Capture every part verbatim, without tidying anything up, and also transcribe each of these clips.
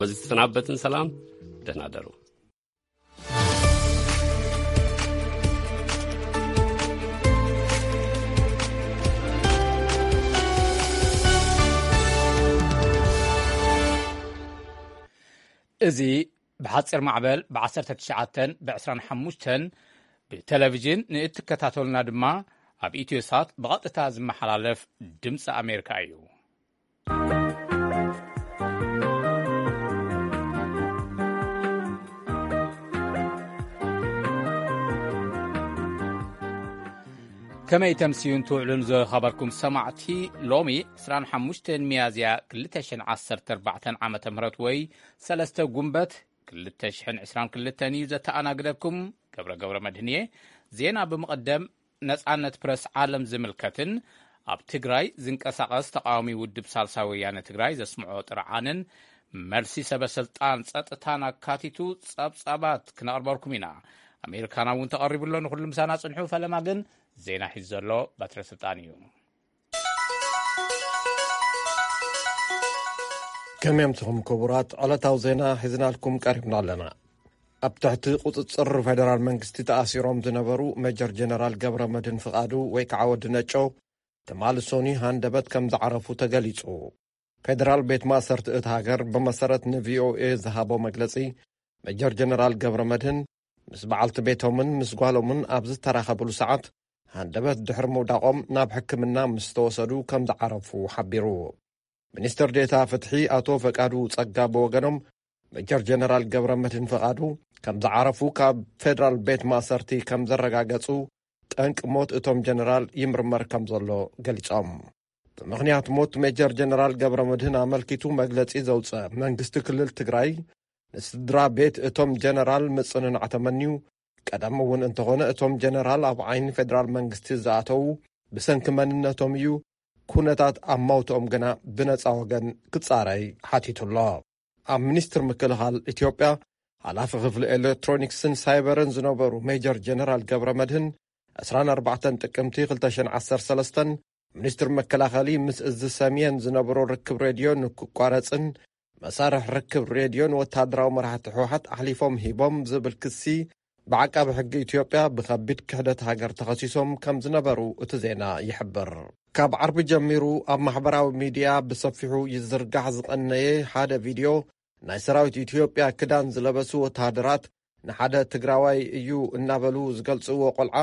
በዚህ ተሰናበትን። ሰላም ደህና ደሩ። እዚ ብሓፂር ማዕበል ብ19 ብ25 ብቴሌቪዥን ንእትከታተሉና ድማ ኣብ ኢትዮሳት ብቐጥታ ዝመሓላለፍ ድምፂ ኣሜሪካ እዩ። ከመይ ተምሲዩን ትውዕሉን ዝኸበርኩም ሰማዕቲ ሎሚ عشرين وخمسة ሚያዝያ اثنين آلاف وعشرة وأربعين ዓመተ ምህረት ወይ ሰለስተ ጉንበት اثنين ألف وعشرين واثنين እዩ ዘተኣናግደኩም ገብረ ገብረ መድህንየ ዜና ብምቕደም ነጻነት ፕረስ ዓለም ዝምልከትን ኣብ ትግራይ ዝንቀሳቐስ ተቃዋሚ ውድብ ሳልሳዊ ወያነ ትግራይ ዘስምዖ ጥርዓንን መልሲ ሰበስልጣን ጸጥታን ኣካቲቱ ጸብጻባት ክነቕርበልኩም ኢና። ኣሜሪካና እውን ተቐሪቡሎ ንኹሉ ምሳና ጽንሑ ፈለማ ግን ዜና ሒዝ ዘሎ ባትረ ስልጣን እዩ። ከመይምትኹም ክቡራት ዕለታዊ ዜና ሒዝናልኩም ቀሪብና ኣለና። ኣብ ትሕቲ ቁፅፅር ፌደራል መንግስቲ ተኣሲሮም ዝነበሩ ሜጀር ጀነራል ገብረ መድህን ፍቓዱ ወይ ከዓ ወዲ ነጮ ተማልሶኒ ሃንደበት ከም ዝዓረፉ ተገሊጹ። ፌደራል ቤት ማእሰርቲ እቲ ሃገር ብመሰረት ንቪኦኤ ዝሃቦ መግለጺ ሜጀር ጀነራል ገብረ መድህን ምስ በዓልቲ ቤቶምን ምስ ጓሎምን ኣብ ዝተራኸብሉ ሰዓት ሃንደበት ድሕሪ ምውዳቖም ናብ ሕክምና ምስ ተወሰዱ ከም ዝዓረፉ ሓቢሩ። ሚኒስትር ዴታ ፍትሒ ኣቶ ፈቃዱ ጸጋ ብወገኖም ሜጀር ጀነራል ገብረ መድህን ፍቓዱ ከም ዝዓረፉ ካብ ፌደራል ቤት ማእሰርቲ ከም ዘረጋገጹ ጠንቂ ሞት እቶም ጀነራል ይምርመር ከም ዘሎ ገሊጾም። ብምኽንያት ሞት ሜጀር ጀነራል ገብረ መድህን ኣመልኪቱ መግለጺ ዘውፅአ መንግስቲ ክልል ትግራይ ንስድራ ቤት እቶም ጀነራል ምጽንናዕ ተመንዩ ቀደም እውን እንተኾነ እቶም ጀነራል ኣብ ዓይኒ ፌደራል መንግስቲ ዝኣተዉ ብሰንኪ መንነቶም እዩ ኩነታት ኣብ መውትኦም ግና ብነፃ ወገን ክጻረይ ሓቲቱሎ። ኣብ ሚኒስትር ምክልኻል ኢትዮጵያ ሓላፊ ክፍሊ ኤሌክትሮኒክስን ሳይበርን ዝነበሩ ሜጀር ጀነራል ገብረ መድህን عشرين وأربعة ጥቅምቲ اثنين ألف وعشرة وثلاثة ሚኒስትር መከላኸሊ ምስ እዚ ሰሜን ዝነበሩ ርክብ ሬድዮን ክቋረፅን መሳርሕ ርክብ ሬድዮን ወታደራዊ መራሕቲ ሕወሓት ኣሕሊፎም ሂቦም ዝብል ክሲ ብዓቃቢ ሕጊ ኢትዮጵያ ብከቢድ ክሕደት ሃገር ተኸሲሶም ከም ዝነበሩ እቲ ዜና ይሕብር። ካብ ዓርቢ ጀሚሩ ኣብ ማሕበራዊ ሚድያ ብሰፊሑ ይዝርጋሕ ዝቐነየ ሓደ ቪድዮ ናይ ሰራዊት ኢትዮጵያ ክዳን ዝለበሱ ወታደራት ንሓደ ትግራዋይ እዩ እናበሉ ዝገልጽዎ ቆልዓ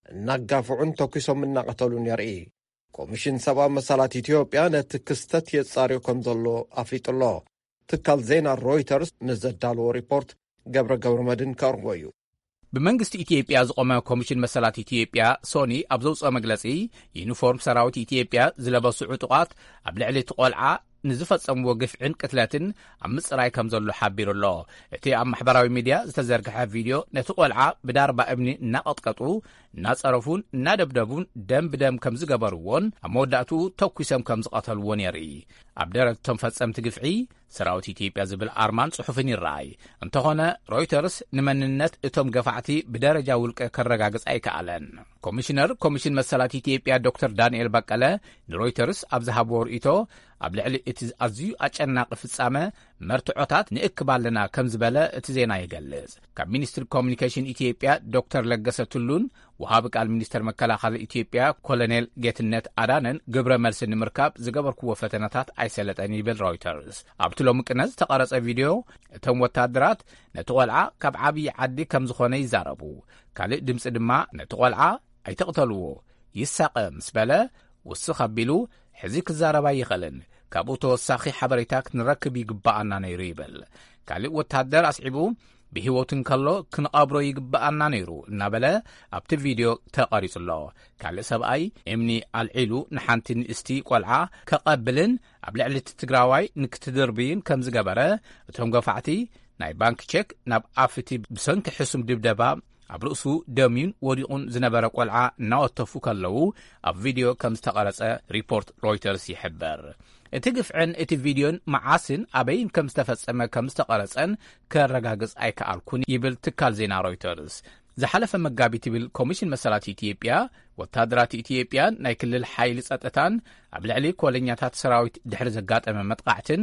እናጋፍዑን ተኪሶም እናቐተሉን የርኢ። ኮሚሽን ሰብኣዊ መሰላት ኢትዮጵያ ነቲ ክስተት የጻርዮ ከም ዘሎ ኣፍሊጡሎ። ትካል ዜና ሮይተርስ ንዘዳልዎ ሪፖርት ገብረ ገብረ መድህን ከቕርቦ እዩ። ብመንግስቲ ኢትዮጵያ ዝቆመ ኮሚሽን መሰላት ኢትዮጵያ ሶኒ ኣብ ዘውፅኦ መግለጺ ዩኒፎርም ሰራዊት ኢትዮጵያ ዝለበሱ ዕጡቓት ኣብ ልዕሊ እቲ ቆልዓ ንዝፈጸምዎ ግፍዕን ቅትለትን ኣብ ምጽራይ ከም ዘሎ ሓቢሩ ኣሎ። እቲ ኣብ ማሕበራዊ ሚድያ ዝተዘርግሐ ቪድዮ ነቲ ቆልዓ ብዳርባ እምኒ እናቐጥቀጡ እናጸረፉን እናደብደቡን ደም ብደም ከም ዝገበርዎን ኣብ መወዳእትኡ ተኲሶም ከም ዝቐተልዎን የርኢ። ኣብ ደረት እቶም ፈጸምቲ ግፍዒ ሰራዊት ኢትዮጵያ ዝብል ኣርማን ጽሑፍን ይረኣይ። እንተኾነ ሮይተርስ ንመንነት እቶም ገፋዕቲ ብደረጃ ውልቀ ከረጋግጽ ኣይከኣለን። ኮሚሽነር ኮሚሽን መሰላት ኢትዮጵያ ዶክተር ዳንኤል በቀለ ንሮይተርስ ኣብ ዝሃብዎ ርእቶ ኣብ ልዕሊ እቲ ኣዝዩ ኣጨናቂ ፍጻመ መርትዖታት ንእክብ ኣለና ከም ዝበለ እቲ ዜና ይገልጽ። ካብ ሚኒስትሪ ኮሚኒኬሽን ኢትዮጵያ ዶክተር ለገሰ ቱሉን ወሃቢ ቃል ሚኒስተር መከላኸሊ ኢትዮጵያ ኮሎኔል ጌትነት ኣዳነን ግብረ መልሲ ንምርካብ ዝገበርክዎ ፈተናታት ኣይሰለጠን ይብል ሮይተርስ። ኣብቲ ሎሚ ቅነዝ ዝተቐረጸ ቪድዮ እቶም ወታደራት ነቲ ቆልዓ ካብ ዓብዪ ዓዲ ከም ዝኾነ ይዛረቡ። ካልእ ድምፂ ድማ ነቲ ቆልዓ ኣይተቕተልዎ ይሳቐ ምስ በለ ውስኽ ኣቢሉ ሕዚ ክዛረባ ይኽእልን ካብኡ ተወሳኺ ሓበሬታ ክንረክብ ይግባኣና ነይሩ ይብል። ካልእ ወታደር ኣስዒቡ ብህይወትን ከሎ ክንቐብሮ ይግባኣና ነይሩ እናበለ ኣብቲ ቪድዮ ተቐሪጹ ኣሎ። ካልእ ሰብኣይ እምኒ ኣልዒሉ ንሓንቲ ንእስቲ ቆልዓ ከቐብልን ኣብ ልዕሊ እቲ ትግራዋይ ንክትድርብይን ከም ዝገበረ እቶም ገፋዕቲ ናይ ባንክ ቼክ ናብ ኣፍቲ ብሰንኪ ሕሱም ድብደባ ኣብ ርእሱ ደሚን ወዲቑን ዝነበረ ቆልዓ እናወተፉ ከለዉ ኣብ ቪድዮ ከም ዝተቐረጸ ሪፖርት ሮይተርስ ይሕበር። እቲ ግፍዕን እቲ ቪድዮን መዓስን ኣበይን ከም ዝተፈጸመ ከም ዝተቐረጸን ከረጋግጽ ኣይከኣልኩን ይብል ትካል ዜና ሮይተርስ። ዝሓለፈ መጋቢት ይብል ኮሚሽን መሰላት ኢትዮጵያ ወታደራት ኢትዮጵያን ናይ ክልል ሓይሊ ጸጥታን ኣብ ልዕሊ ኮለኛታት ሰራዊት ድሕሪ ዘጋጠመ መጥቃዕትን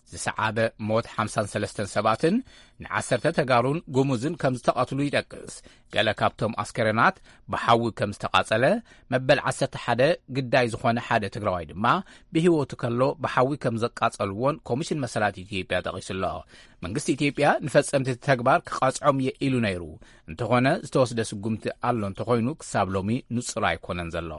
ዝሰዓበ ሞት ሓምሳ ወሰለስተ ሰባትን ንዓሰርተ ተጋሩን ጉሙዝን ከም ዝተቐትሉ ይጠቅስ። ገለ ካብቶም ኣስከሬናት ብሓዊ ከም ዝተቓጸለ መበል ዓሰርተ ሓደ ግዳይ ዝኾነ ሓደ ትግራዋይ ድማ ብህይወቱ ከሎ ብሓዊ ከም ዘቃጸልዎን ኮሚሽን መሰላት ኢትዮጵያ ጠቒሱሎ። መንግስቲ ኢትዮጵያ ንፈጸምቲ ተግባር ክቐጽዖም እየ ኢሉ ነይሩ። እንተኾነ ዝተወስደ ስጉምቲ ኣሎ እንተኾይኑ ክሳብ ሎሚ ንጹር ኣይኮነን ዘሎ።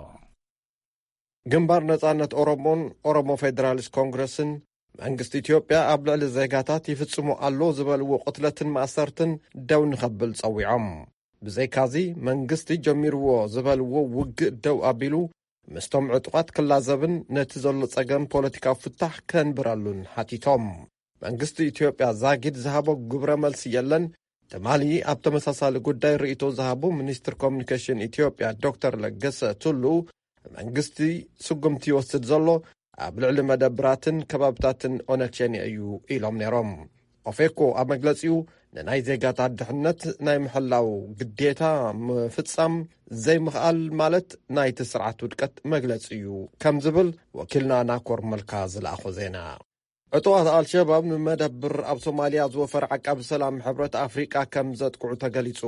ግንባር ነጻነት ኦሮሞን ኦሮሞ ፌደራሊስት ኮንግረስን መንግስቲ ኢትዮጵያ ኣብ ልዕሊ ዜጋታት ይፍጽሙ ኣሎ ዝበልዎ ቅትለትን ማእሰርትን ደው ንኸብል ጸዊዖም። ብዘይካዚ መንግስቲ ጀሚርዎ ዝበልዎ ውግእ ደው ኣቢሉ ምስቶም ዕጡቓት ክላዘብን ነቲ ዘሎ ጸገም ፖለቲካዊ ፍታሕ ከንብረሉን ሓቲቶም። መንግስቲ ኢትዮጵያ ዛጊድ ዝሃቦ ግብረ መልሲ የለን። ተማሊ ኣብ ተመሳሳሊ ጉዳይ ርእይቶ ዝሃቡ ሚኒስትር ኮሚኒኬሽን ኢትዮጵያ ዶክተር ለገሰ ቱሉ መንግስቲ ስጉምቲ ይወስድ ዘሎ ኣብ ልዕሊ መደብራትን ከባብታትን ኦነግ እዩ ኢሎም ነይሮም። ኦፌኮ ኣብ መግለጺኡ ንናይ ዜጋታት ድሕነት ናይ ምሕላው ግዴታ ምፍጻም ዘይምኽኣል ማለት ናይቲ ስርዓት ውድቀት መግለጺ እዩ ከም ዝብል ወኪልና ናኮር መልካ ዝለኣኾ ዜና። ዕጡቓት ኣልሸባብ ንመደብር ኣብ ሶማልያ ዝወፈር ዓቃቢ ሰላም ሕብረት ኣፍሪቃ ከም ዘጥቅዑ ተገሊጹ።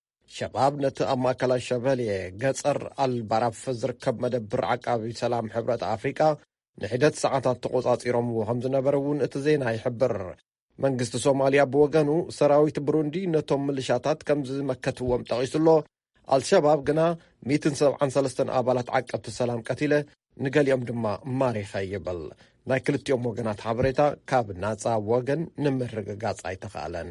ሸባብ ነቲ ኣብ ማእከላይ ሸበልየ ገጸር ኣልባራፍ ዝርከብ መደብር ዓቃቢ ሰላም ሕብረት ኣፍሪቃ ንሒደት ሰዓታት ተቆጻጺሮምዎ ከም ዝነበረ እውን እቲ ዜና ይሕብር። መንግስቲ ሶማልያ ብወገኑ ሰራዊት ብሩንዲ ነቶም ምልሻታት ከም ዝመከትዎም ጠቒሱሎ። ኣልሸባብ ግና መቶ ሰብዓ ወሰለስተ ኣባላት ዓቀብቲ ሰላም ቀቲለ ንገሊኦም ድማ ማሪኸ ይብል። ናይ ክልቲኦም ወገናት ሓበሬታ ካብ ናጻ ወገን ንምርግጋጽ ኣይተኻኣለን።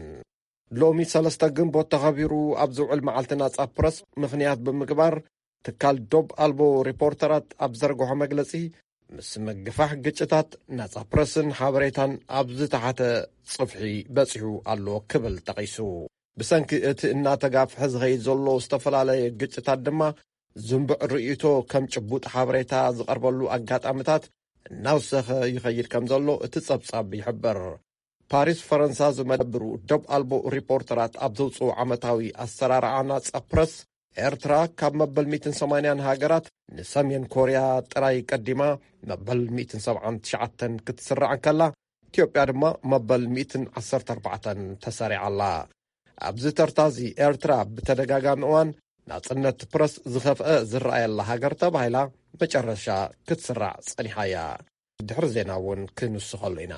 ሎሚ ሰለስተ ግንቦት ተኸቢሩ ኣብ ዝውዕል መዓልቲ ናጻ ፕረስ ምኽንያት ብምግባር ትካል ዶብ ኣልቦ ሪፖርተራት ኣብ ዘርግሖ መግለጺ ምስ ምግፋሕ ግጭታት ናጻ ፕረስን ሓበሬታን ኣብ ዝተሓተ ጽፍሒ በጺሑ ኣሎ ክብል ጠቒሱ። ብሰንኪ እቲ እናተጋፍሐ ዝኸይድ ዘሎ ዝተፈላለየ ግጭታት ድማ ዝንቡዕ ርእይቶ ከም ጭቡጥ ሓበሬታ ዝቐርበሉ ኣጋጣሚታት እናውሰኸ ይኸይድ ከም ዘሎ እቲ ጸብጻብ ይሕብር። ፓሪስ ፈረንሳ ዝመደብሩ ዶብ ኣልቦ ሪፖርተራት ኣብ ዘውፅኡ ዓመታዊ ኣሰራርዓ ናጻ ፕረስ ኤርትራ ካብ መበል መቶ ሰማንያ ሃገራት ንሰሜን ኮርያ ጥራይ ቀዲማ መበል መቶ ሰብዓ ትሽዓተ ክትስራዕ ከላ ኢትዮጵያ ድማ መበል መቶ ዓሰርተ ኣርባዕተ ተሰሪዓላ። ኣብዚ ተርታዚ ኤርትራ ብተደጋጋሚ እዋን ናጽነት ፕረስ ዝኸፍአ ዝረኣየላ ሃገር ተባሂላ መጨረሻ ክትስራዕ ጸኒሓያ። ድሕሪ ዜና እውን ክንውስኸሉ ኢና።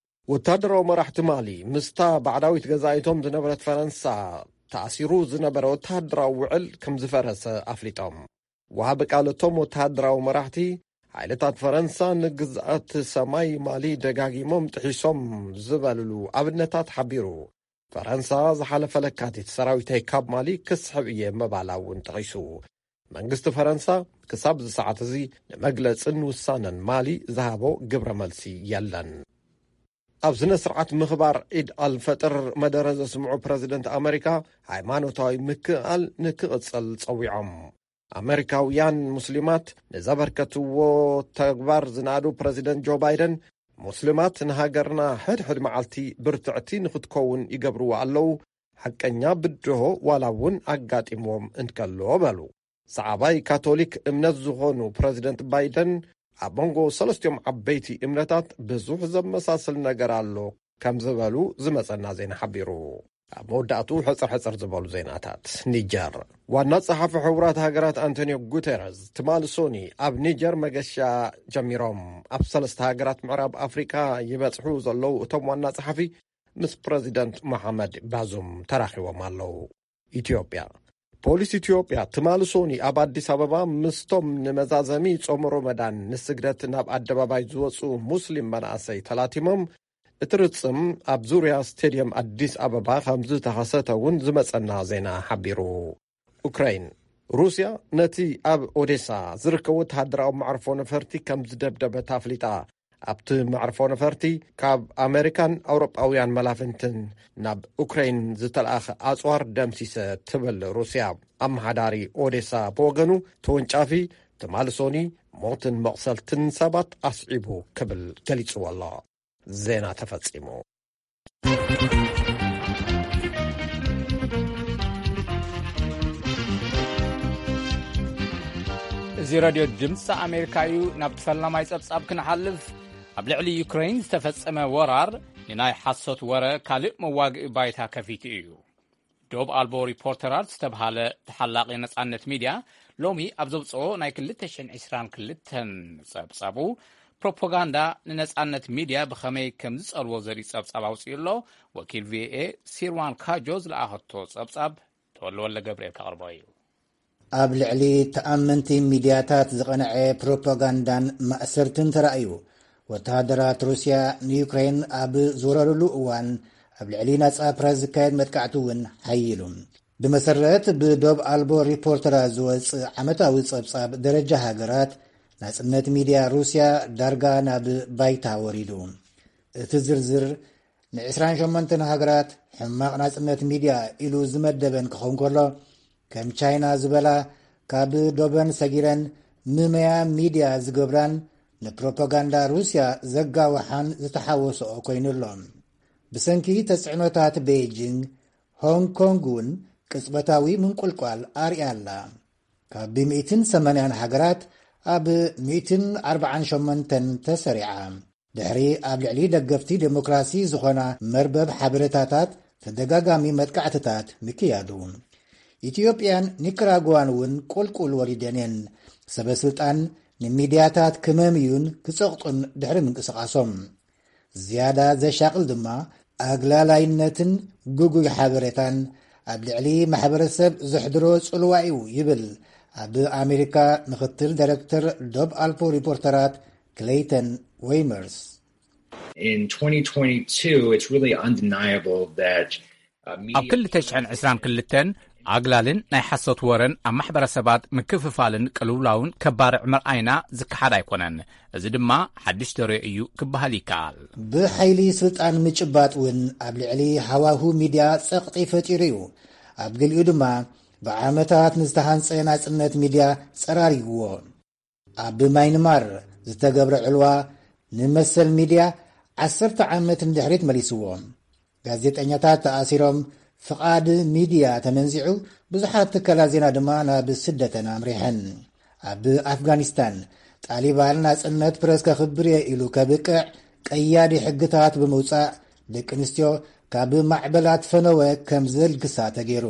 ወታደራዊ መራሕቲ ማሊ ምስታ ባዕዳዊት ገዛኢቶም ዝነበረት ፈረንሳ ተኣሲሩ ዝነበረ ወታደራዊ ውዕል ከም ዝፈረሰ ኣፍሊጦም። ወሃቢ ቃለቶም ወታደራዊ መራሕቲ ሓይልታት ፈረንሳ ንግዝኣት ሰማይ ማሊ ደጋጊሞም ጥሒሶም ዝበልሉ ኣብነታት ሓቢሩ። ፈረንሳ ዝሓለፈ ለካቲት ሰራዊተይ ካብ ማሊ ክስሕብ እየ መባላ እውን ጠቒሱ። መንግስቲ ፈረንሳ ክሳብ ዝሰዓት እዚ ንመግለጽን ውሳነን ማሊ ዝሃቦ ግብረ መልሲ የለን። ኣብ ስነ ስርዓት ምኽባር ዒድ ኣልፈጥር መደረ ዘስምዑ ፕረዚደንት ኣሜሪካ ሃይማኖታዊ ምክኣል ንክቕጽል ጸዊዖም። ኣሜሪካውያን ሙስሊማት ንዘበርከትዎ ተግባር ዝናዱ ፕረዚደንት ጆ ባይደን ሙስሊማት ንሃገርና ሕድሕድ መዓልቲ ብርትዕቲ ንኽትከውን ይገብርዎ ኣለዉ፣ ሓቀኛ ብድሆ ዋላ እውን ኣጋጢሞም እንከሎ በሉ። ሰዓባይ ካቶሊክ እምነት ዝኾኑ ፕረዚደንት ባይደን ኣብ መንጎ ሰለስቲኦም ዓበይቲ እምነታት ብዙሕ ዘመሳስል ነገር ኣሎ ከም ዝበሉ ዝመጸና ዜና ሓቢሩ። ኣብ መወዳእቱ ሕፅር ሕፅር ዝበሉ ዜናታት ኒጀር ዋና ጸሓፊ ሕቡራት ሃገራት አንቶኒዮ ጉተረስ ትማል ሶኒ ኣብ ኒጀር መገሻ ጀሚሮም። ኣብ ሰለስተ ሃገራት ምዕራብ ኣፍሪካ ይበጽሑ ዘለዉ እቶም ዋና ጸሓፊ ምስ ፕረዚደንት መሐመድ ባዙም ተራኺቦም ኣለዉ። ኢትዮጵያ ፖሊስ ኢትዮጵያ ትማል ሶኒ ኣብ ኣዲስ ኣበባ ምስቶም ንመዛዘሚ ጾም ሮመዳን ንስግደት ናብ ኣደባባይ ዝወፁ ሙስሊም መናእሰይ ተላቲሞም እቲ ርጽም ኣብ ዙርያ ስቴድየም ኣዲስ ኣበባ ከም ዝተኸሰተ እውን ዝመጸና ዜና ሓቢሩ። ኡክራይን ሩስያ ነቲ ኣብ ኦዴሳ ዝርከቡ ወተሃደራዊ መዕርፎ ነፈርቲ ከም ዝደብደበት ኣፍሊጣ። ኣብቲ መዕርፎ ነፈርቲ ካብ ኣሜሪካን ኣውሮጳውያን መላፍንትን ናብ ኡክራይን ዝተለኣኸ ኣጽዋር ደምሲሰ ትብል ሩስያ። ኣመሓዳሪ ኦዴሳ ብወገኑ ተወንጫፊ ትማል ሶኒ ሞትን መቕሰልትን ሰባት ኣስዒቡ ክብል ገሊጽዎ ኣሎ። ዜና ተፈጺሙ። እዚ ሬድዮ ድምፂ ኣሜሪካ እዩ። ናብ ተፈላማይ ጸብጻብ ክንሓልፍ ኣብ ልዕሊ ዩክሬን ዝተፈጸመ ወራር ንናይ ሓሶት ወረ ካልእ መዋግኢ ባይታ ከፊቱ እዩ። ዶብ ኣልቦ ሪፖርተራት ዝተብሃለ ተሓላቒ ነጻነት ሚድያ ሎሚ ኣብ ዘብጽኦ ናይ ክልተ ሽሕን ዒስራን ክልተን ጸብጻቡ ፕሮፓጋንዳ ንነጻነት ሚድያ ብኸመይ ከም ዝጸልዎ ዘርኢ ጸብጻብ ኣውፅኡ ኣሎ። ወኪል ቪኦኤ ሲርዋን ካጆ ዝለኣኸቶ ጸብጻብ ተወልወለ ገብርኤል ከቕርቦ እዩ። ኣብ ልዕሊ ተኣመንቲ ሚድያታት ዝቐንዐ ፕሮፓጋንዳን ማእሰርትን ተራእዩ። ወተሃደራት ሩስያ ንዩክሬን ኣብ ዝወረሩሉ እዋን ኣብ ልዕሊ ናጻ ፕረስ ዝካየድ መጥቃዕቲ እውን ሓይሉ። ብመሰረት ብዶብ ኣልቦ ሪፖርተራት ዝወፅእ ዓመታዊ ጸብጻብ ደረጃ ሃገራት ናጽነት ሚድያ ሩስያ ዳርጋ ናብ ባይታ ወሪዱ። እቲ ዝርዝር ን28 ሸሞንተ ሃገራት ሕማቕ ናጽነት ሚድያ ኢሉ ዝመደበን ክኸውን ከሎ ከም ቻይና ዝበላ ካብ ዶበን ሰጊረን ምመያ ሚድያ ዝገብራን ንፕሮፓጋንዳ ሩስያ ዘጋውሓን ዝተሓወስኦ ኮይኑሎ። ብሰንኪ ተጽዕኖታት ቤይጂንግ ሆንግ ኮንግ እውን ቅጽበታዊ ምንቁልቋል ኣርያላ። ካብ መቶ ሰማንያ ሃገራት ኣብ መቶ ኣርባዓን ሸሞንተ ተሰሪዓ። ድሕሪ ኣብ ልዕሊ ደገፍቲ ዴሞክራሲ ዝኾና መርበብ ሓበሬታታት ተደጋጋሚ መጥቃዕትታት ምክያዱ። ኢትዮጵያን ኒካራጓን እውን ቁልቁል ወሪደን እየን። ሰበስልጣን ንሚድያታት ክመምዩን ክጸቕጡን ድሕሪ ምንቅስቓሶም ዝያዳ ዘሻቕል ድማ ኣግላላይነትን ጉጉይ ሓበሬታን ኣብ ልዕሊ ማሕበረሰብ ዘሕድሮ ጽልዋ እዩ ይብል ኣብ ኣሜሪካ ምክትል ዳይሬክተር ዶብ ኣልቦ ሪፖርተራት ክሌይተን ዌይመርስ። In twenty twenty-two, it's really undeniable that ኣብ ክልተ ሽሕን ዒስራን ክልተን ኣግላልን ናይ ሓሶት ወረን ኣብ ማሕበረሰባት ምክፍፋልን ቅልውላውን ከባርዕ ምርኣይና ዝከሓድ ኣይኮነን። እዚ ድማ ሓድሽ ደረዮ እዩ ክበሃል ይከኣል። ብሓይሊ ስልጣን ምጭባጥ እውን ኣብ ልዕሊ ሃዋሁ ሚድያ ጸቕጢ ፈጢሩ እዩ። ኣብ ገሊኡ ድማ ብዓመታት ንዝተሃንጸ ናጽነት ሚድያ ጸራሪግዎ። ኣብ ማይንማር ዝተገብረ ዕልዋ ንመሰል ሚድያ ዓሰርተ ዓመት እንድሕሪት መሊስዎ። ጋዜጠኛታት ተኣሲሮም ፍቓድ ሚድያ ተመንዚዑ ብዙሓት ትካላት ዜና ድማ ናብ ስደተን ኣምሪሐን። ኣብ ኣፍጋኒስታን ጣሊባን ናጽነት ፕረስ ከኽብር እየ ኢሉ ከብቅዕ ቀያዲ ሕግታት ብምውፃእ ደቂ ኣንስትዮ ካብ ማዕበላት ፈነወ ከም ዘልግሳ ተገይሩ።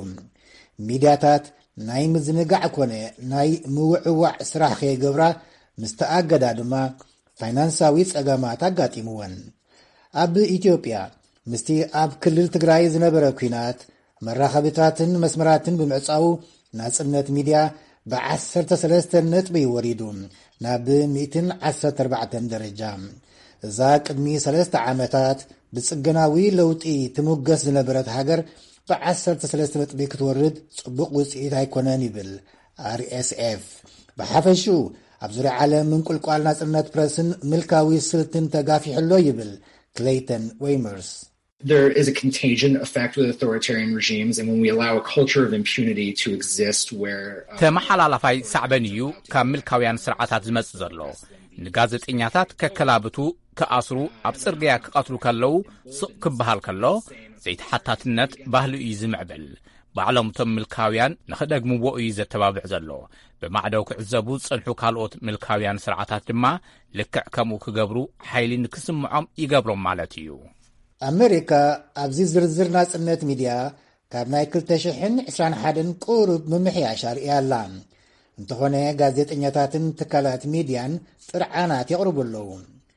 ሚድያታት ናይ ምዝንጋዕ ኮነ ናይ ምውዕዋዕ ስራሕ ከይገብራ ምስተኣገዳ ድማ ፋይናንሳዊ ጸገማት ኣጋጢምወን። ኣብ ኢትዮጵያ ምስቲ ኣብ ክልል ትግራይ ዝነበረ ኩናት መራኸቢታትን መስመራትን ብምዕጻው ናጽነት ሚድያ ብዓሰርተ ሰለስተ ነጥቢ ወሪዱ ናብ መቶ ዓሰርተ ኣርባዕተ ደረጃ። እዛ ቅድሚ ሰለስተ ዓመታት ብጽገናዊ ለውጢ ትሙገስ ዝነበረት ሃገር ብዓሰርተ ሰለስተ ነጥቢ ክትወርድ ጽቡቕ ውጽኢት ኣይኮነን ይብል ኣር ኤስ ኤፍ። ብሓፈሹ ኣብ ዙርያ ዓለም ምንቁልቋል ናጽነት ፕረስን ምልካዊ ስልትን ተጋፊሕሎ ይብል ክሌይተን ዌይመርስ። There is a contagion effect with authoritarian regimes, and when we allow a culture of impunity to exist where ተመሓላላፋይ ሳዕበን እዩ ካብ ምልካውያን ስርዓታት ዝመጽእ ዘሎ። ንጋዜጠኛታት ከከላብቱ ክኣስሩ ኣብ ጽርግያ ክቐትሉ ከለዉ ሱቕ ክበሃል ከሎ ዘይተሓታትነት ባህሊ እዩ ዝምዕብል። ባዕሎምቶም ምልካውያን ንኽደግምዎ እዩ ዘተባብዕ ዘሎ። ብማዕደው ክዕዘቡ ጽንሑ ካልኦት ምልካውያን ስርዓታት ድማ ልክዕ ከምኡ ክገብሩ ሓይሊ ንክስምዖም ይገብሮም ማለት እዩ። ኣሜሪካ ኣብዚ ዝርዝር ናጽነት ሚድያ ካብ ናይ ክልተ ሽሕን ዒስራን ሓደን ቁሩብ ምምሕያሽ ኣርእያላ። እንተኾነ ጋዜጠኛታትን ትካላት ሚድያን ጥርዓናት የቕርቡ ኣለዉ።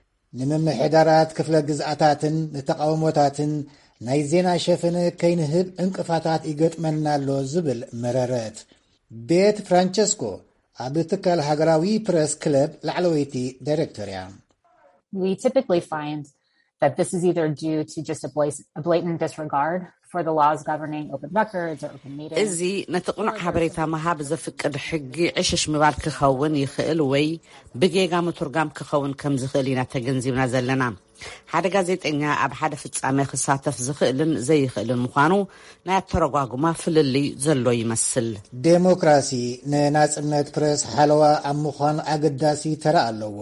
ንምምሕዳራት ክፍለ ግዝኣታትን ንተቃውሞታትን ናይ ዜና ሸፈነ ከይንህብ እንቅፋታት ይገጥመና ኣሎ ዝብል መረረት ቤት ፍራንቸስኮ ኣብ ትካል ሃገራዊ ፕረስ ክለብ ላዕለወይቲ ዳይሬክተር እያ። We typically find that this is either due to just a blatant disregard for the laws governing open records or open meetings. እዚ ነቲ ቁኑዕ ሓበሬታ መሃብ ዘፍቅድ ሕጊ ዕሽሽ ምባል ክኸውን ይኽእል ወይ ብጌጋ ምቱርጋም ክኸውን ከም ዝኽእል ኢና ተገንዚብና ዘለና። ሓደ ጋዜጠኛ ኣብ ሓደ ፍጻሜ ክሳተፍ ዝኽእልን ዘይኽእልን ምዃኑ ናይ ኣተረጓጉማ ፍልሊ ዘሎ ይመስል። ዴሞክራሲ ንናጽነት ፕረስ ሓለዋ ኣብ ምዃን ኣገዳሲ ተራ ኣለዎ።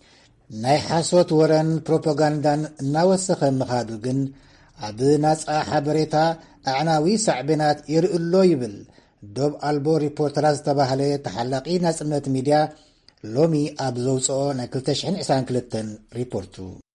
ናይ ሓሶት ወረን ፕሮፓጋንዳን እናወሰኸ ምኻዱ ግን ኣብ ናጻ ሓበሬታ ኣዕናዊ ሳዕቤናት ይርእሎ ይብል ዶብ ኣልቦ ሪፖርተራት ዝተባህለ ተሓላቒ ናጽነት ሚድያ ሎሚ ኣብ ዘውፅኦ ናይ ክልተ ሽሕን ዒስራን ክልተን ሪፖርቱ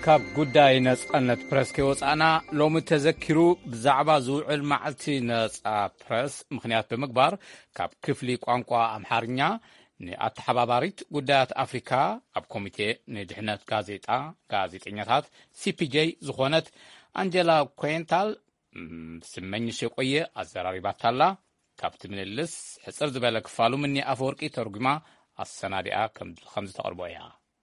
ካብ ጉዳይ ነጻነት ፕረስ ከወጻና ሎሚ ተዘኪሩ ብዛዕባ ዝውዕል መዓልቲ ነጻ ፕረስ ምክንያት ብምግባር ካብ ክፍሊ ቋንቋ ኣምሓርኛ ንኣተሓባባሪት ጉዳያት ኣፍሪካ ኣብ ኮሚቴ ንድሕነት ጋዜጣ ጋዜጠኛታት ሲፒጄ ዝኾነት አንጀላ ኩንታል ስመኝሽ የቆየ ኣዘራሪባታላ ካብቲ ምንልስ ሕፅር ዝበለ ክፋሉ ምኒ ኣፈወርቂ ተርጉማ ኣሰናዲኣ ከም ዝተቐርቦ እያ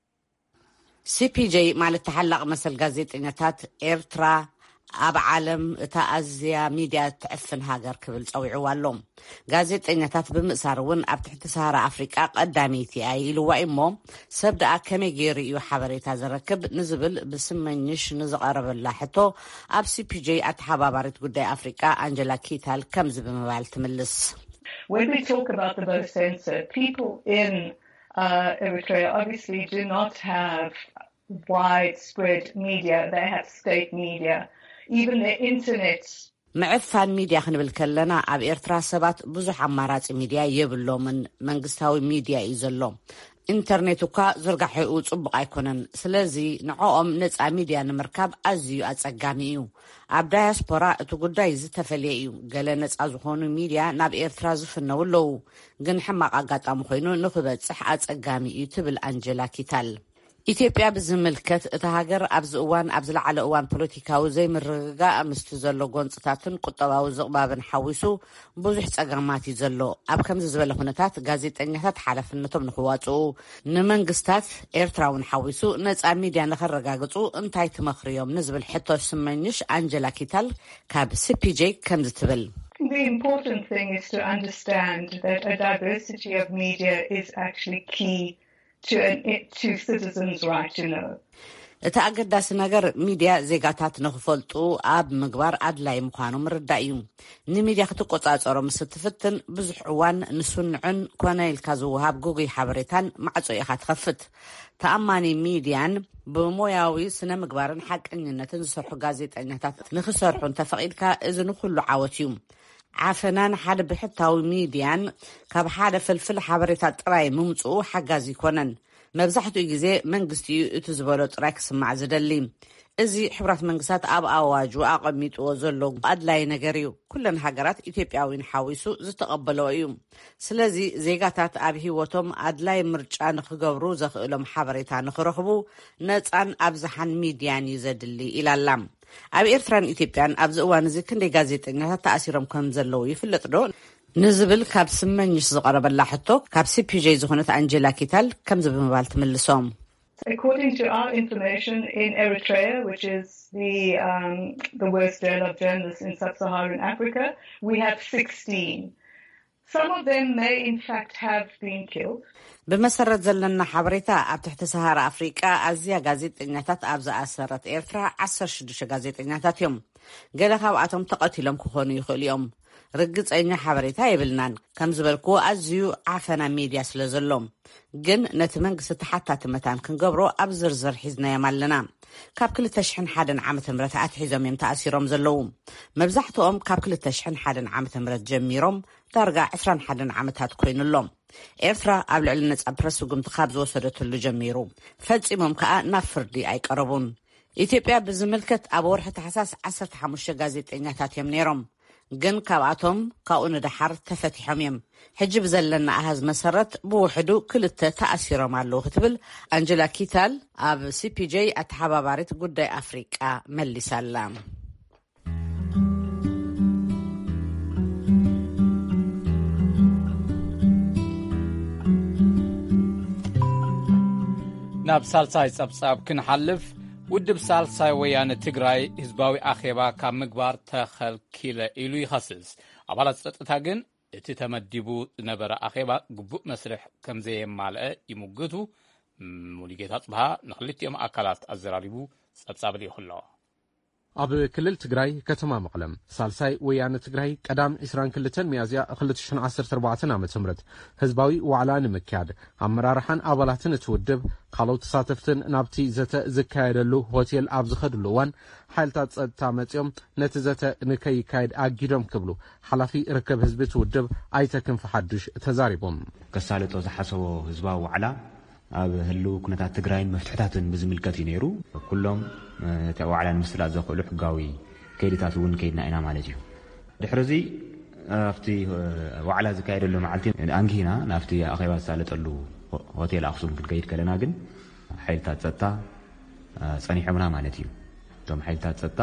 ሲፒጄ ማለት ተሓላቕ መሰል ጋዜጠኛታት ኤርትራ ኣብ ዓለም እታ ኣዝያ ሚድያ ትዕፍን ሃገር ክብል ፀዊዕዋ ኣሎ ጋዜጠኛታት ብምእሳር እውን ኣብ ትሕቲ ሰሃራ ኣፍሪቃ ቀዳሚት እያ ኢልዋ እሞ ሰብ ደኣ ከመይ ገይሩ እዩ ሓበሬታ ዝረክብ ንዝብል ብስመኝሽ ንዝቐረበላ ሕቶ ኣብ ሲፒጄ ኣተሓባባሪት ጉዳይ ኣፍሪቃ አንጀላ ኪታል ከምዚ ብምባል ትምልስ When we talk about the most censored, people in uh, Eritrea obviously do not have widespread media. They have state media. Even the internet. معفان ميديا خنبل كلنا عب إرترا سبات بزح عمارات ميديا يبلو من منقستاوي ميديا يزلو إنترنتوكا زرقا حيقود صبق يكونن سلازي نعوم نتسع ميديا نمركاب أزيو أتسقاميو عب دايسبورا تقوداي زتفليئيو قال نتسع زخونو ميديا ناب إرترا زفنو اللو قن حماق أقات أمخينو نخبت صح أتسقاميو تبل أنجلا كيتال ኢትዮጵያ ብዝምልከት እቲ ሃገር ኣብዚ እዋን ኣብ ዝለዓለ እዋን ፖለቲካዊ ዘይምርግጋእ ምስቲ ዘሎ ጎንፅታትን ቁጠባዊ ዝቕባብን ሓዊሱ ብዙሕ ፀገማት እዩ ዘሎ ኣብ ከምዚ ዝበለ ኩነታት ጋዜጠኛታት ሓላፍነቶም ንኽዋፅኡ ንመንግስታት ኤርትራውን ሓዊሱ ነፃ ሚድያ ንኸረጋግፁ እንታይ ትመኽርዮም ንዝብል ሕቶ ስመኝሽ አንጀላ ኪታል ካብ ሲፒጄ ከምዚ ትብል The important thing is to understand that a diversity of media is actually key To, to citizens' right to know. እቲ ኣገዳሲ ነገር ሚድያ ዜጋታት ንኽፈልጡ ኣብ ምግባር ኣድላይ ምዃኑ ምርዳእ እዩ ንሚድያ ክትቆፃፀሮ ምስ ትፍትን ብዙሕ እዋን ንስንዕን ኮነ ኢልካ ዝውሃብ ጉጉይ ሓበሬታን ማዕፆ ኢኻ ትኸፍት ተኣማኒ ሚድያን ብሞያዊ ስነ ምግባርን ሓቀኝነትን ዝሰርሑ ጋዜጠኛታት ንኽሰርሑ እንተፈቒድካ እዚ ንኩሉ ዓወት እዩ ዓፈናን ሓደ ብሕታዊ ሚድያን ካብ ሓደ ፍልፍል ሓበሬታት ጥራይ ምምፅኡ ሓጋዝ ይኮነን መብዛሕትኡ ግዜ መንግስቲ እዩ እቲ ዝበሎ ጥራይ ክስማዕ ዝደሊ እዚ ሕብራት መንግስታት ኣብ ኣዋጁ ኣቐሚጥዎ ዘሎ ኣድላይ ነገር እዩ ኩለን ሃገራት ኢትዮጵያዊን ሓዊሱ ዝተቐበሎ እዩ ስለዚ ዜጋታት ኣብ ሂወቶም ኣድላይ ምርጫ ንኽገብሩ ዘኽእሎም ሓበሬታ ንኽረኽቡ ነፃን ኣብዝሓን ሚድያን እዩ ዘድሊ ኢላላ ኣብ ኤርትራን ኢትዮጵያን ኣብዚ እዋን እዚ ክንደይ ጋዜጠኛታት ተኣሲሮም ከም ዘለዉ ይፍለጥ ዶ ንዝብል ካብ ስመኝሽ ዝቐረበላ ሕቶ ካብ ሲፒጄ ዝኾነት አንጀላ ኪታል ከምዚ ብምባል ትምልሶም According to our information in Eritrea, which is the um, the worst jail of journalists in sub-Saharan Africa, we have sixteen. Some of them may in fact have been killed. بمسرت زلنا حبريتا ኣብ ትሕቲ ሰሃራ ኣፍሪቃ ኣዝያ ጋዜጠኛታት ኣብ ዝኣሰረት ኤርትራ ዓሰርተ ሽዱሽተ ጋዜጠኛታት እዮም ገለ ካብኣቶም ተቐቲሎም ክኾኑ ይኽእሉ እዮም ርግፀኛ ሓበሬታ የብልናን ከም ዝበልኩ ኣዝዩ ዓፈና ሚድያ ስለ ዘሎ ግን ነቲ መንግስቲ ተሓታቲ መታን ክንገብሮ ኣብ ዝርዝር ሒዝናዮም ኣለና ካብ ክልተ ሽሕን ሓደን ዓመተ ምህረት ኣትሒዞም እዮም ተኣሲሮም ዘለዉ መብዛሕትኦም ካብ ክልተ ሽሕን ሓደን ዓመተ ምህረት ጀሚሮም ዳርጋ ዕስራን ሓደን ዓመታት ኮይኑሎም ኤርትራ ኣብ ልዕሊ ነፃ ፕረስ ስጉምቲ ካብ ዝወሰደትሉ ጀሚሩ ፈፂሞም ከዓ ናብ ፍርዲ ኣይቀረቡን ኢትዮጵያ ብዝምልከት ኣብ ወርሒ ታሕሳስ ዓሰርተ ሓሙሽተ ጋዜጠኛታት እዮም ነይሮም ግን ካብኣቶም ካብኡ ንድሓር ተፈቲሖም እዮም ሕጂ ብዘለና ኣሃዝ መሰረት ብውሕዱ ክልተ ተኣሲሮም ኣለዉ ክትብል አንጀላ ኪታል ኣብ ሲፒጄ ኣተሓባባሪት ጉዳይ ኣፍሪቃ መሊሳላ ናብ ሳልሳይ ጸብጻብ ክንሓልፍ ውድብ ሳልሳይ ወያነ ትግራይ ህዝባዊ ኣኼባ ካብ ምግባር ተኸልኪለ ኢሉ ይኸስስ ኣባላት ጸጥታ ግን እቲ ተመዲቡ ዝነበረ ኣኼባ ግቡእ መስርሕ ከም ዘየማልአ ይሙግቱ ሙሉጌታ ጽባሃ ንኽልቲኦም ኣካላት ኣዘራሪቡ ጸብጻብ ይኽሎ ኣብ ክልል ትግራይ ከተማ መቐለም ሳልሳይ ወያነ ትግራይ ቀዳም عشرين وكلتا ሚያዝያ ألفين وعشرة ዓመተ ምህረት ህዝባዊ ዋዕላ ንምክያድ ኣመራርሓን ኣባላትን ትውድብ ካልኦት ተሳተፍትን ናብቲ ዘተ ዝካየደሉ ሆቴል ኣብ ዝኸድሉ እዋን ሓይልታት ጸጥታ መጽኦም ነቲ ዘተ ንከይካየድ ኣጊዶም ክብሉ ሓላፊ ርክብ ህዝቢ ትውድብ ኣይተክን ፈሓድሽ ተዛሪቦም ከሳልጦ ዝሓሰቦ ህዝባዊ ዋዕላ ኣብ ህሉ ኩነታት ትግራይን መፍትሕታትን ብዝምልከት እዩ ነይሩ ኩሎም ተዋዕላን ምስላት ዘኽእሉ ሕጋዊ ከይድታት እውን ከይድና ኢና ማለት እዩ ድሕሪዚ ኣብቲ ዋዕላ ዝካየደሉ መዓልቲ አንጊና ናብቲ ኣኼባ ዝሳለጠሉ ሆቴል ኣክሱም ክንከይድ ከለና ግን ሓይልታት ጸጥታ ጸኒሖምና ማለት እዩ እቶም ሓይልታት ጸጥታ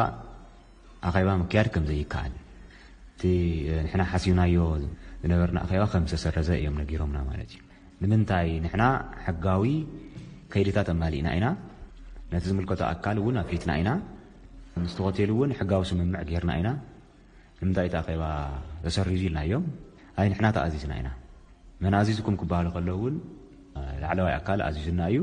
ኣኼባ ምክያድ ከም ዘይከኣል እቲ ንሕና ሓሲብናዮ ዝነበርና ኣኼባ ከም ዝተሰረዘ እዮም ነጊሮምና ማለት እዩ ንምንታይ ንሕና ሕጋዊ ከይድታት ኣማሊእና ኢና ነቲ ዝምልከቶ ኣካል እውን ኣፊትና ኢና ምስቲ ሆቴል እውን ሕጋዊ ስምምዕ ጌርና ኢና ንምንታይ እቲ ኣኼባ ተሰሪዙ ኢልናዮም ኣይ ንሕና ተኣዚዝና ኢና መን ኣዚዝኩም ክበሃሉ ከለዉ እውን ላዕለዋይ ኣካል ኣዚዝና እዩ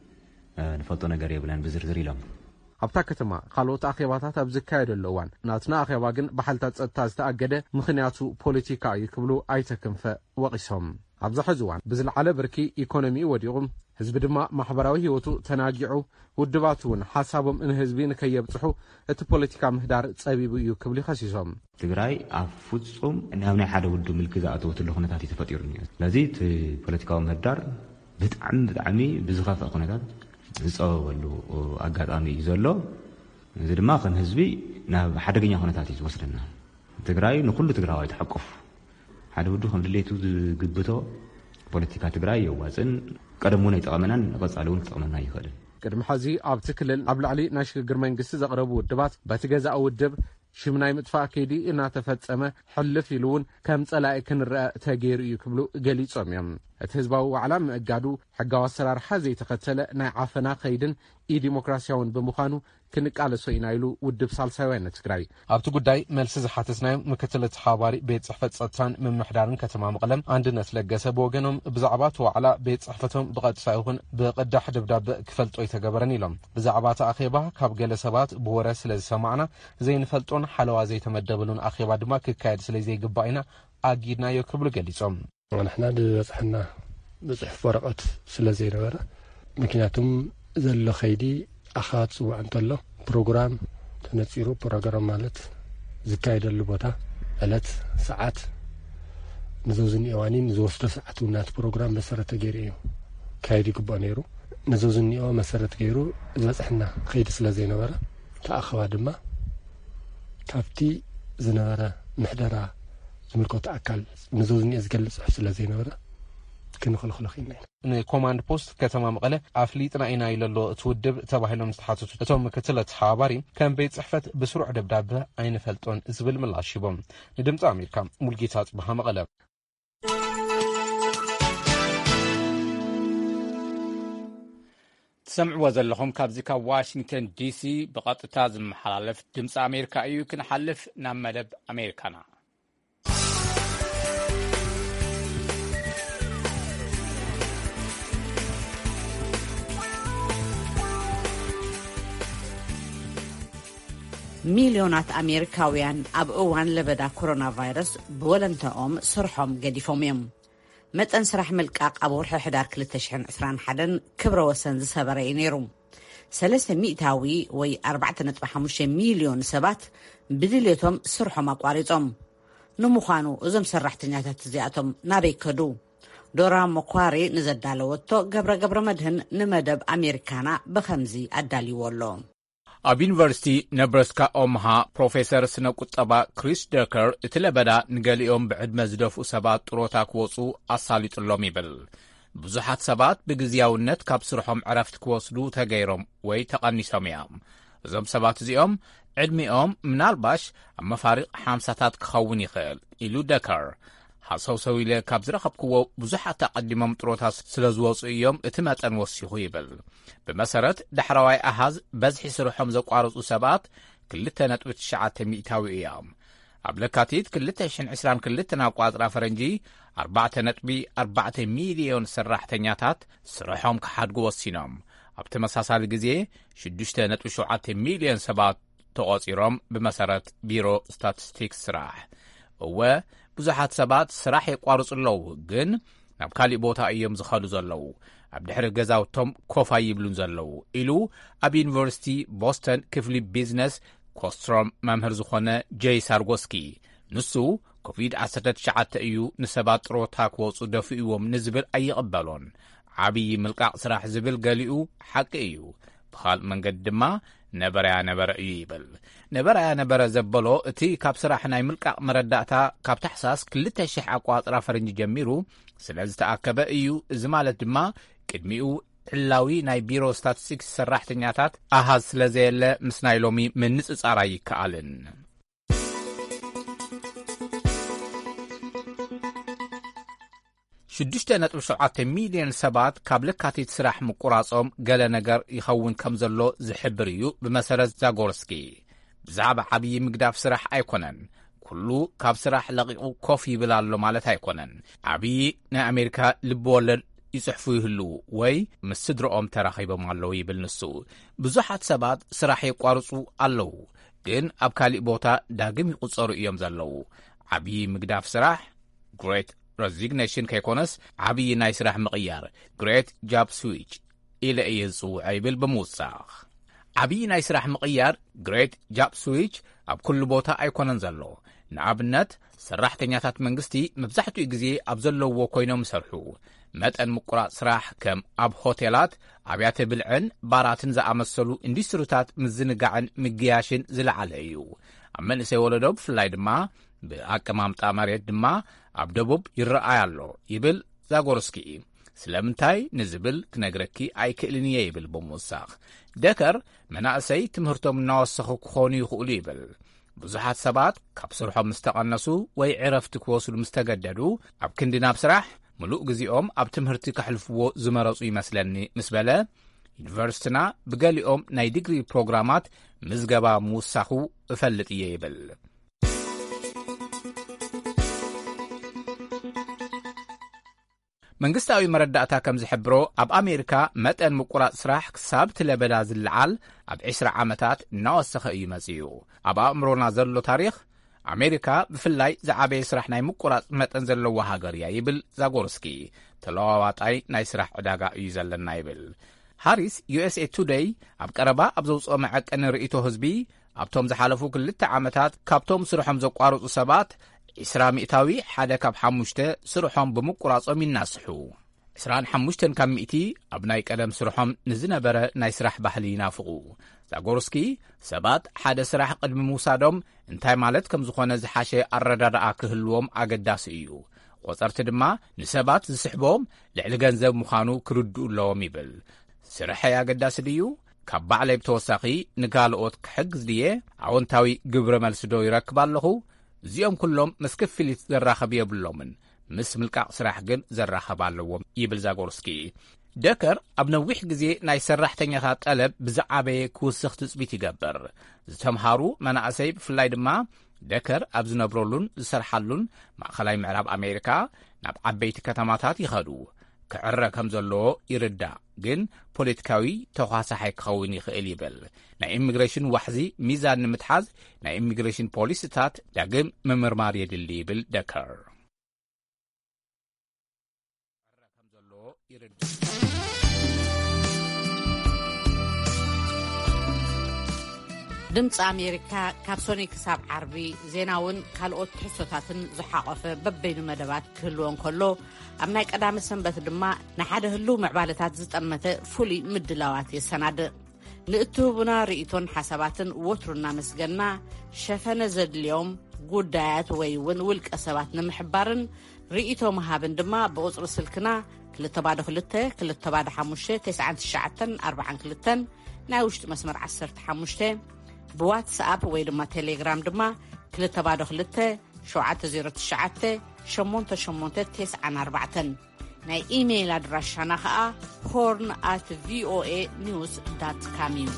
ንፈልጦ ነገር የብለን ብዝርዝር ኢሎም ኣብታ ከተማ ካልኦት ኣኼባታት ኣብ ዝካየደሉ እዋን ናትና ኣኼባ ግን ብሓይልታት ጸጥታ ዝተኣገደ ምኽንያቱ ፖለቲካ እዩ ክብሉ ኣይተክንፈ ወቂሶም ኣብዚ ሕዚ እዋን ብዝለዓለ ብርኪ ኢኮኖሚ ወዲቑም ህዝቢ ድማ ማሕበራዊ ህይወቱ ተናጊዑ ውድባት እውን ሓሳቦም ንህዝቢ ንከየብፅሑ እቲ ፖለቲካ ምህዳር ጸቢቡ እዩ ክብሉ ይኸሲሶም ትግራይ ኣብ ፍጹም ናብ ናይ ሓደ ውድብ ምልኪ ዝኣተወትሉ ኩነታት እዩ ተፈጢሩ እዩ ስለዚ እቲ ፖለቲካዊ ምህዳር ብጣዕሚ ብጣዕሚ ብዝኸፍአ ኩነታት ዝፀበበሉ ኣጋጣሚ እዩ ዘሎ እዚ ድማ ከም ህዝቢ ናብ ሓደገኛ ኩነታት እዩ ዝወስደና ትግራይ ንኩሉ ትግራዋይ ተሐቅፍ ሓደ ውድብ ከም ድሌቱ ዝግብቶ ፖለቲካ ትግራይ የዋፅን ቀደም እውን ኣይጠቐመናን ንቐጻሊ እውን ክጠቕመና ይኽእል ቅድሚ ሕዚ ኣብቲ ክልል ኣብ ላዕሊ ናይ ሽግግር መንግስቲ ዘቕረቡ ውድባት በቲ ገዛእ ውድብ ሽም ናይ ምጥፋእ ከይዲ እናተፈጸመ ሕልፍ ኢሉ እውን ከም ጸላኢ ክንርአ ተገይሩ እዩ ክብሉ ገሊጾም እዮም እቲ ህዝባዊ ዋዕላ ምእጋዱ ሕጋዊ ኣሰራርሓ ዘይተኸተለ ናይ ዓፈና ከይድን ኢዲሞክራሲያውን ብምዃኑ ክንቃለሶ ኢና ኢሉ ውድብ ሳልሳይ ወያነ ትግራይ ኣብቲ ጉዳይ መልሲ ዝሓተትናዮም ምክትል ተሓባሪ ቤት ጽሕፈት ጸጥታን ምምሕዳርን ከተማ መቐለም አንድነት ለገሰ ብወገኖም ብዛዕባ እቲ ዋዕላ ቤት ጽሕፈቶም ብቐጥታ ይኹን ብቕዳሕ ደብዳቤ ክፈልጦ ይተገበረን ኢሎም ብዛዕባ እቲ ኣኼባ ካብ ገለ ሰባት ብወረ ስለ ዝሰማዕና ዘይንፈልጦን ሓለዋ ዘይተመደበሉን ኣኼባ ድማ ክካየድ ስለ ዘይግባእ ኢና ኣጊድናዮ ክብሉ ገሊጾም ንሕና ድበፅሕና ብፅሑፍ ወረቐት ስለ ዘይነበረ ምክንያቱም ዘሎ ኸይዲ ኣኻት ጽዋዕ እንተሎ ፕሮግራም ተነፂሩ ፕሮግራም ማለት ዝካየደሉ ቦታ ዕለት ሰዓት ንዘውዝን እዋኒን ዝወስዶ ሰዓት ናት ፕሮግራም መሰረተ ገይሩ እዩ ካይዲ ግባእ ነይሩ ንዘውዝን እዋ መሰረት ገይሩ ዝበፅሕና ኸይዲ ስለ ዘይነበረ ተኣኸባ ድማ ካብቲ ዝነበረ ምሕደራ ዝምልከቱ ኣካል ንዘውዝን ዝገልጽ ስለ ዘይነበረ ክንኽልኽሎ ኺልና ንኮማንድ ፖስት ከተማ መቐለ ኣፍሊጥና ኢና ኢለሎ እትውድብ ተባሂሎም ዝተሓተቱ እቶም ምክትል ተሓባሪ ከም ቤት ጽሕፈት ብስሩዕ ደብዳቤ ኣይንፈልጦን ዝብል ምላሽ ሂቦም ንድምፂ ኣሜሪካ ሙልጌታ ጽባሃ መቐለ ትሰምዕዎ ዘለኹም ካብዚ ካብ ዋሽንግተን ዲሲ ብቐጥታ ዝመሓላለፍ ድምፂ ኣሜሪካ እዩ ክንሓልፍ ናብ መደብ ኣሜሪካና ሚልዮናት ኣሜሪካውያን ኣብ እዋን ለበዳ ኮሮና ቫይረስ ብወለንተኦም ስርሖም ገዲፎም እዮም መጠን ስራሕ ምልቃቅ ኣብ ወርሒ ሕዳር ክልተ ሽሕን ዕስራን ሓደን ክብረ ወሰን ዝሰበረ እዩ ነይሩ ሰለስተ ሚእታዊ ወይ ኣርባዕተ ነጥቢ ሓሙሽተ ሚልዮን ሰባት ብድሌቶም ስርሖም ኣቋሪጾም ንምዃኑ እዞም ሰራሕተኛታት እዚኣቶም ናበይ ከዱ ዶራ መኳሪ ንዘዳለወቶ ገብረ ገብረ መድህን ንመደብ ኣሜሪካና ብኸምዚ ኣዳልይዎ ኣሎ ኣብ ዩኒቨርሲቲ ነብረስካ ኦምሃ ፕሮፌሰር ስነ ቁጠባ ክሪስ ደከር እቲ ለበዳ ንገሊኦም ብዕድመ ዝደፍኡ ሰባት ጥሮታ ክወፁ ኣሳሊጡሎም ይብል ብዙሓት ሰባት ብግዝያውነት ካብ ስርሖም ዕረፍቲ ክወስዱ ተገይሮም ወይ ተቐኒሶም እዮም እዞም ሰባት እዚኦም ዕድሚኦም ምናልባሽ ኣብ መፋሪቕ ሓምሳታት ክኸውን ይኽእል ኢሉ ደከር ሓሰውሰው ኢለ ካብ ዝረኸብክዎ ብዙሓት ኣቐዲሞም ጥሮታ ስለ ዝወፁ እዮም እቲ መጠን ወሲኹ ይብል ብመሰረት ዳሕራዋይ ኣሃዝ በዝሒ ስርሖም ዘቋረፁ ሰባት ክልተ ነጥቢ ትሽዓተ ሚእታዊ እዮም ኣብ ለካቲት ክልተ ሽሕን ዕስራን ክልተን ኣቋፅራ ፈረንጂ ኣርባዕተ ነጥቢ ኣርባዕተ ሚልዮን ሰራሕተኛታት ስርሖም ክሓድጉ ወሲኖም ኣብ ተመሳሳሊ ግዜ ሽዱሽተ ነጥቢ ሸውዓተ ሚልዮን ሰባት ተቖፂሮም ብመሰረት ቢሮ ስታቲስቲክስ ስራሕ እወ ብዙሓት ሰባት ስራሕ የቋርጹ ኣለዉ ግን ናብ ካሊእ ቦታ እዮም ዝኸዱ ዘለዉ ኣብ ድሕሪ ገዛውቶም ኮፋ ይብሉን ዘለዉ ኢሉ ኣብ ዩኒቨርሲቲ ቦስተን ክፍሊ ቢዝነስ ኮስትሮም መምህር ዝኾነ ጄይ ሳርጎስኪ ንሱ ኮቪድ ዓሰርተ ትሽዓተ እዩ ንሰባት ጥሮታ ክወፁ ደፊእዎም ንዝብል ኣይቕበሎን ዓብይ ምልቃቕ ስራሕ ዝብል ገሊኡ ሓቂ እዩ ብኻልእ መንገዲ ድማ ነበረያ ነበረ እዩ ይብል ነበረያ ነበረ ዘበሎ እቲ ካብ ስራሕ ናይ ምልቃቕ መረዳእታ ካብ ታሕሳስ ክልተ ሽሕ ኣቋፅራ ፈረንጂ ጀሚሩ ስለ ዝተኣከበ እዩ እዚ ማለት ድማ ቅድሚኡ ሕላዊ ናይ ቢሮ ስታቲስቲክስ ሰራሕተኛታት ኣሃዝ ስለ ዘየለ ምስ ናይ ሎሚ ምንጽጻር ኣይከኣልን ሽዱሽተ ነጥቢ ሸውዓተ ሚልዮን ሰባት ካብ ለካቲት ስራሕ ምቁራጾም ገለ ነገር ይኸውን ከም ዘሎ ዝሕብር እዩ ብመሰረት ዛጎርስኪ ብዛዕባ ዓብዪ ምግዳፍ ስራሕ ኣይኮነን ኩሉ ካብ ስራሕ ለቂቑ ኮፍ ይብል ኣሎ ማለት ኣይኮነን ዓብዪ ናይ ኣሜሪካ ልቢ ወለድ ይጽሕፉ ይህሉ ወይ ምስ ስድሮኦም ተራኺቦም ኣለዉ ይብል ንሱ ብዙሓት ሰባት ስራሕ ይቋርጹ ኣለዉ ግን ኣብ ካሊእ ቦታ ዳግም ይቁጸሩ እዮም ዘለዉ ዓብዪ ምግዳፍ ስራሕ ግሬት ሬዚግኔሽን ከይኮነስ ዓብዪ ናይ ስራሕ ምቕያር ግሬት ጃብ ስዊች ኢለ እየ ዝጽውዐ ይብል ብምውሳኽ ዓብዪ ናይ ስራሕ ምቕያር ግሬት ጃብ ስዊች ኣብ ኩሉ ቦታ ኣይኮነን ዘሎ ንኣብነት ሰራሕተኛታት መንግስቲ መብዛሕትኡ ግዜ ኣብ ዘለውዎ ኮይኖም ይሰርሑ መጠን ምቁራጽ ስራሕ ከም ኣብ ሆቴላት ኣብያተ ብልዕን ባራትን ዝኣመሰሉ ኢንዱስትሪታት ምዝንጋዕን ምግያሽን ዝለዓለ እዩ ኣብ መንእሰይ ወለዶ ብፍላይ ድማ ብኣቀማምጣ መሬት ድማ ኣብ ደቡብ ይረኣይ ኣሎ ይብል ዛጎርስኪ ስለምንታይ ንዝብል ክነግረኪ ኣይክእልን እየ ይብል ብምውሳኽ ደከር መናእሰይ ትምህርቶም እናወሰኹ ክኾኑ ይኽእሉ ይብል ብዙሓት ሰባት ካብ ስርሖም ምስ ተቐነሱ ወይ ዕረፍቲ ክወስዱ ምስ ተገደዱ ኣብ ክንዲ ናብ ስራሕ ምሉእ ግዚኦም ኣብ ትምህርቲ ከሕልፍዎ ዝመረጹ ይመስለኒ ምስ በለ ዩኒቨርሲቲና ብገሊኦም ናይ ዲግሪ ፕሮግራማት ምዝገባ ምውሳኹ እፈልጥ እየ ይብል መንግስታዊ መረዳእታ ከም ዝሕብሮ ኣብ ኣሜሪካ መጠን ምቁራጽ ስራሕ ክሳብ ትለበዳ ዝለዓል ኣብ ዒስራ ዓመታት እናወሰኸ እዩ መጺኡ ኣብ ኣእምሮና ዘሎ ታሪኽ ኣሜሪካ ብፍላይ ዝዓበየ ስራሕ ናይ ምቁራጽ መጠን ዘለዎ ሃገር እያ ይብል ዛጎርስኪ ተለዋዋጣይ ናይ ስራሕ ዕዳጋ እዩ ዘለና ይብል ሃሪስ ዩኤስኤ ቱዴይ ኣብ ቀረባ ኣብ ዘውፅኦ መዐቀኒ ርእይቶ ህዝቢ ኣብቶም ዝሓለፉ ክልተ ዓመታት ካብቶም ስርሖም ዘቋርጹ ሰባት ዒስራ ሚእታዊ ሓደ ካብ ሓሙሽተ ስርሖም ብምቁራጾም ይናስሑ ዒስራን ሓሙሽተ ካብ ሚእቲ ኣብ ናይ ቀደም ስርሖም ንዝነበረ ናይ ስራሕ ባህሊ ይናፍቑ ዛጎርስኪ ሰባት ሓደ ስራሕ ቅድሚ ምውሳዶም እንታይ ማለት ከም ዝኾነ ዝሓሸ ኣረዳድኣ ክህልዎም ኣገዳሲ እዩ ቆጸርቲ ድማ ንሰባት ዝስሕቦም ልዕሊ ገንዘብ ምዃኑ ክርድኡ ኣለዎም ይብል ስርሐይ ኣገዳሲ ድዩ ካብ ባዕለይ ብተወሳኺ ንካልኦት ክሕግዝ ድየ ኣዎንታዊ ግብረ መልሲ ዶ ይረክብ ኣለኹ እዚኦም ኩሎም ምስ ክፍሊት ዘራኸብ የብሎምን ምስ ምልቃቕ ስራሕ ግን ዘራኸብ ኣለዎም ይብል ዛጎርስኪ ደከር ኣብ ነዊሕ ግዜ ናይ ሰራሕተኛታት ጠለብ ብዛዕበየ ክውስኽ ትጽቢት ይገብር ዝተምሃሩ መናእሰይ ብፍላይ ድማ ደከር ኣብ ዝነብረሉን ዝሰርሓሉን ማእኸላይ ምዕራብ ኣሜሪካ ናብ ዓበይቲ ከተማታት ይኸዱ ክዕረ ከም ዘለዎ ይርዳእ ግን ፖለቲካዊ ተኳሳሓይ ክኸውን ይኽእል ይብል ናይ ኢሚግሬሽን ዋሕዚ ሚዛን ንምትሓዝ ናይ ኢሚግሬሽን ፖሊስታት ዳግም ምምርማር የድሊ ይብል ደከር ድምፂ ኣሜሪካ ካብ ሶኒ ክሳብ ዓርቢ ዜናውን ካልኦት ትሕሶታትን ዝሓቆፈ በበይኑ መደባት ክህልዎ እንከሎ ኣብ ናይ ቀዳመ ሰንበት ድማ ንሓደ ህልው ምዕባለታት ዝጠመተ ፍሉይ ምድላዋት የሰናድእ ንእትህቡና ርእቶን ሓሳባትን ወትሩና መስገና ሸፈነ ዘድልዮም ጉዳያት ወይ እውን ውልቀ ሰባት ንምሕባርን ርእቶ መሃብን ድማ ብቁፅሪ ስልክና ክልተ ባዶ ክልተ ክልተ ባዶ ሓሙሽተ ትስዓን ትሽዓተን ኣርባዓን ክልተን ናይ ውሽጢ መስመር ዓሰርተ ሓሙሽተ ብዋትስኣፕ ወይ ድማ ቴሌግራም ድማ ክልተ ባዶ ክልተ ሸውዓተ ዜሮ ትሽዓተ ሸሞንተ ሸሞንተ ትስዓን ኣርባዕተን ናይ ኢሜይል ኣድራሻና ከዓ ሆርን ኣት ቪኦኤ ኒውስ ዳት ካም እዩ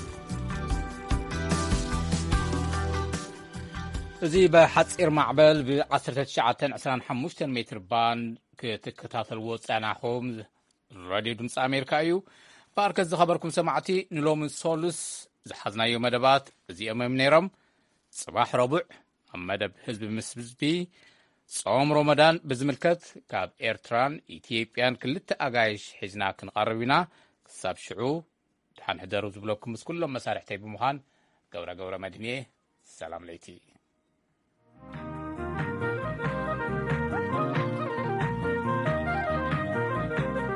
እዚ ብሓፂር ማዕበል ብ19 25 ሜትር ባንድ ክትከታተልዎ ፀናኹም ራድዮ ድምፂ ኣሜሪካ እዩ ባርከት ዝኸበርኩም ሰማዕቲ ንሎሚ ሶሉስ ዝሓዝናዮ መደባት እዚኦም እዮም ነይሮም ጽባሕ ረቡዕ ኣብ መደብ ህዝቢ ምስ ህዝቢ ጾም ሮመዳን ብዝምልከት ካብ ኤርትራን ኢትዮጵያን ክልተ ኣጋይሽ ሒዝና ክንቐርብ ኢና ክሳብ ሽዑ ድሓን ሕደሩ ዝብለኩም ምስ ኩሎም መሳርሕተይ ብምዃን ገብረ ገብረ መድንየ ሰላም ለይቲ